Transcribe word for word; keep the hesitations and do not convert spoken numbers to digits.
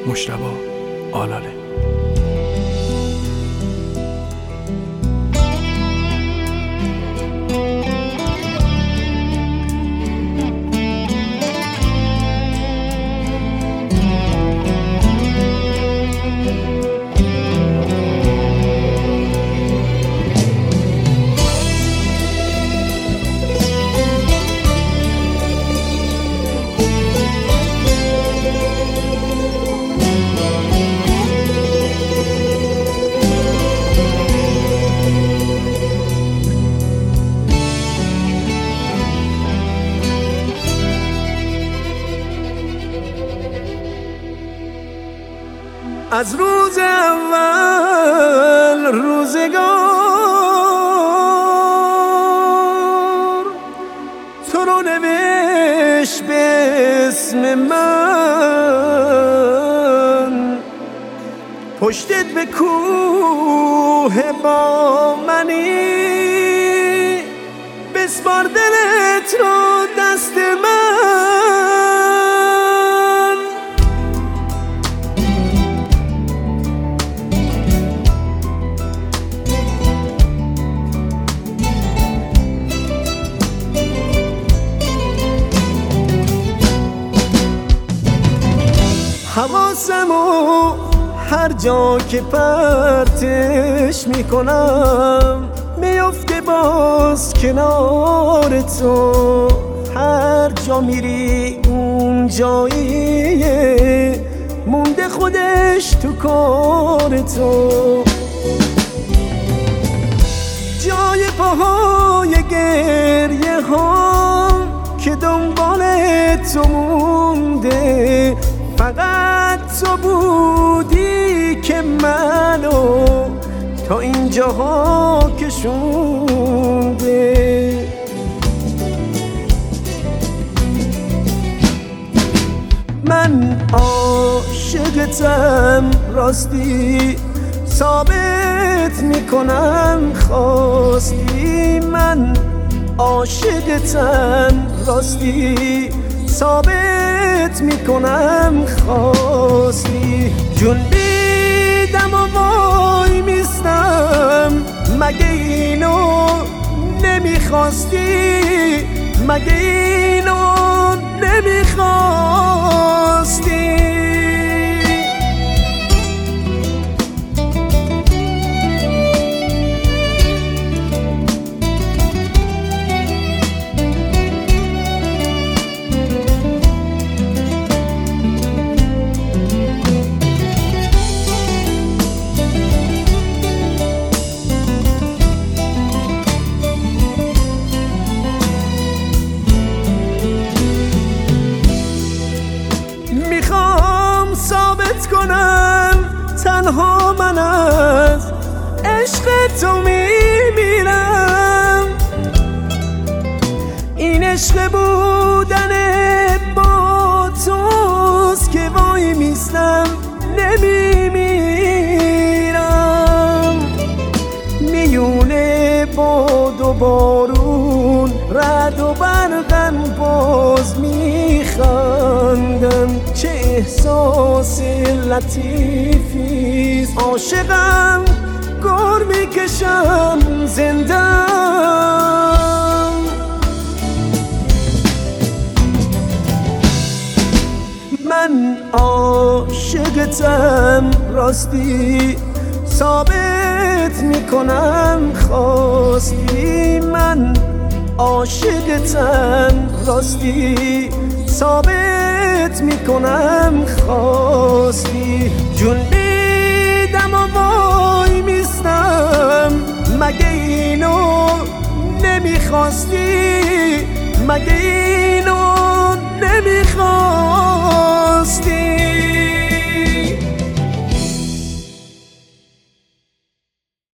مجتبی آلاله. از روز اول روزگار تو رو نوشت به اسم من، پشتت به کوه با منی، بسپار دلت رو دست من. حواسمو هر جا که پرتش میکنم میفته باز کنار تو، هر جا میری اون جاییه مونده خودش تو کار تو. جای پاهای گریه ها که دنبال تو مونده، فقط تو بودی که منو تا اینجاها کشونده. من عاشقتم راستی، ثابت میکنم خواستی. من عاشقتم راستی، ثابت میکنم خواستی. جون بیدم و وای میستم، مگه اینو نمیخواستی؟ مگه اینو نمیخواستی؟ ثابت کنم تنها من از عشق تو میمیرم. این عشق بودن با توست که وای میستم نمیمیرم. میونه باد و بارون رد و برقم باز میخندم. چه احساس لطیفیست، عاشقم گر میکشم زندم. من عاشقتم راستی، ثابت میکنم خواستی. من عاشقتم راستی، ثابت میکنم خواستی. جون بیدم و وای میستم، مگه اینو نمیخواستی؟ مگه اینو نمیخواستی؟